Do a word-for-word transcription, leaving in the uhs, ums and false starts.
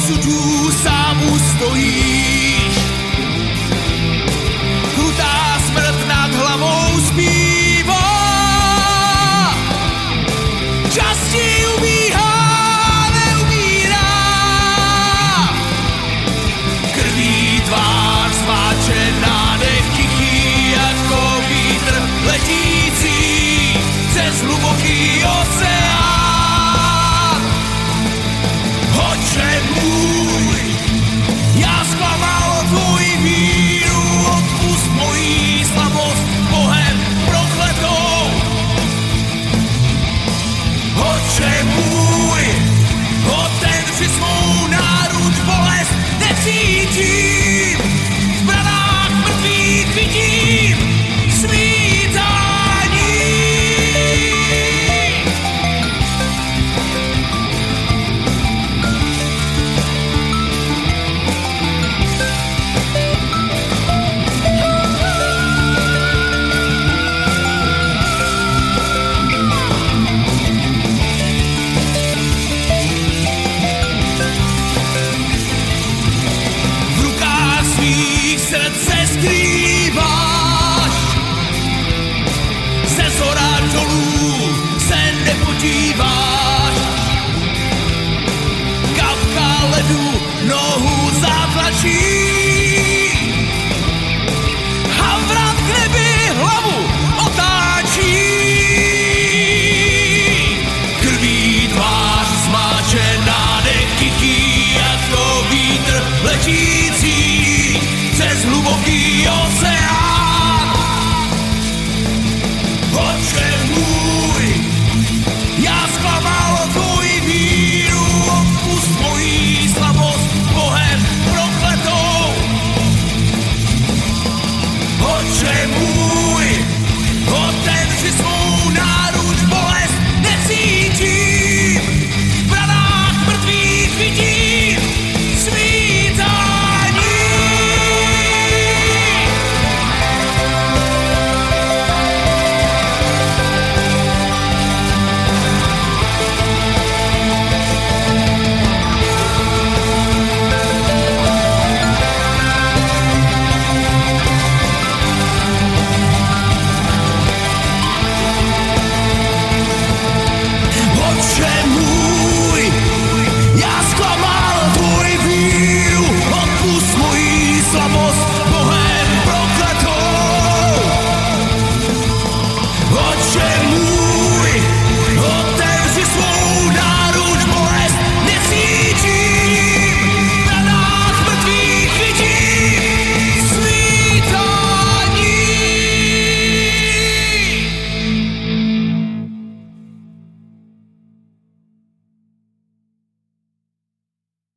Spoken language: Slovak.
osudu sám ustojíš. Krutá smrt nad hlavou zpívá, čas ti ubíhá, neumírá. Krví tvář zmáčená, nech tichý jako vítr letící přes hluboký oceán. Otče můj, já zklamal tvoji víru, odpust mojí slabost Bohem prokletou. Otče můj, otevři svou náruč, bolest necítím, v branách mrtvých vidím svítání. V rukách svých srdce skrýváš, ze zhora dolů se nepodíváš. Kapka ledu nohu zatlačí a vrat k nebi hlavu otáčí. Krví tvář zmáčená, nech tichý jako vítr letící přes hluboký